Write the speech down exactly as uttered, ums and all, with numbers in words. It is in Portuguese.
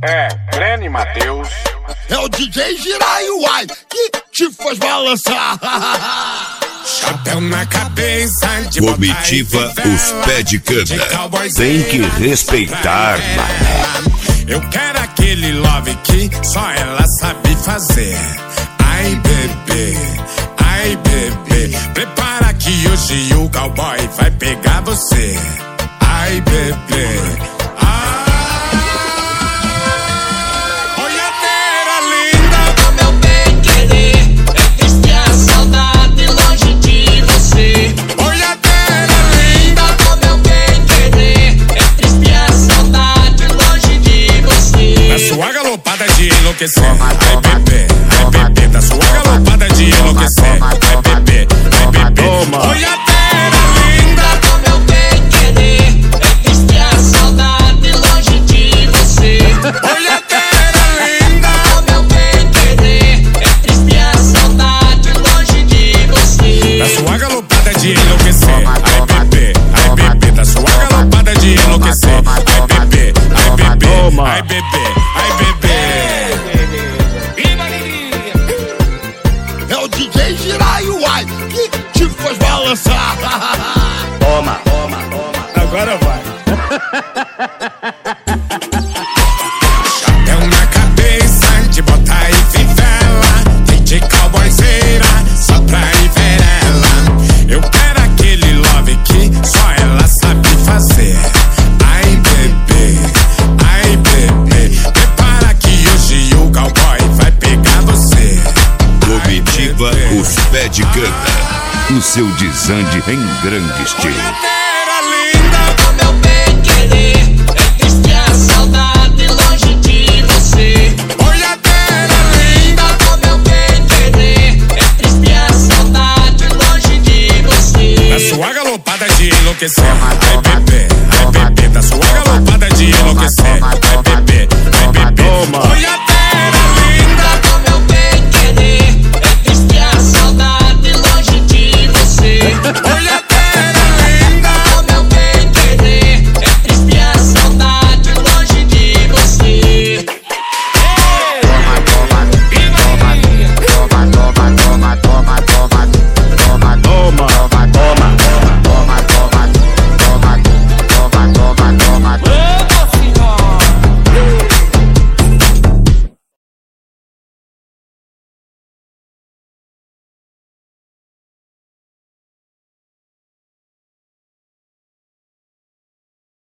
É, Breno e Matheus. É o D J Jiraiuai que te faz balançar. Chapéu na cabeça, de Comitiva Os Pé de Cana. Tem que respeitar, mané. Eu quero aquele love que só ela sabe fazer. Ai, bebê, ai, bebê, prepara que hoje o cowboy vai pegar você. Ai, bebê, ai. Olhadeira linda, o meu bem querer, é triste a saudade longe de você. Olhadeira linda, o meu bem querer, é triste a saudade longe de você. da sua galopada de enlouquecer. Ai, bebê, ai, bebê, da sua galopada de enlouquecer. Ai, bebê, ai, bebê, olhadeira linda, o meu bem querer, é triste a saudade longe de você. olhadeira linda, O meu bem querer, é triste a saudade longe de você. da sua galopada de enlouquecer. Ai, bebê, ai, bebê, da sua galopada de enlouquecer. Ai, bebê, ai, bebê, ai, bebê, ai, bebê. É o D J Jiraiuai que te faz balançar. Toma, toma, toma. Agora vai. Chapéu na cabeça, de botar e fivela, tem de cowboyzeira, só pra ir ver ela. Eu quero aquele love que só ela sabe fazer. Ai, bebê, ai, bebê, prepara que hoje o cowboy vai pegar você. Comitiva Os Pé de Cana. O seu desande em grande estilo. Olhadeira linda, O meu bem querer,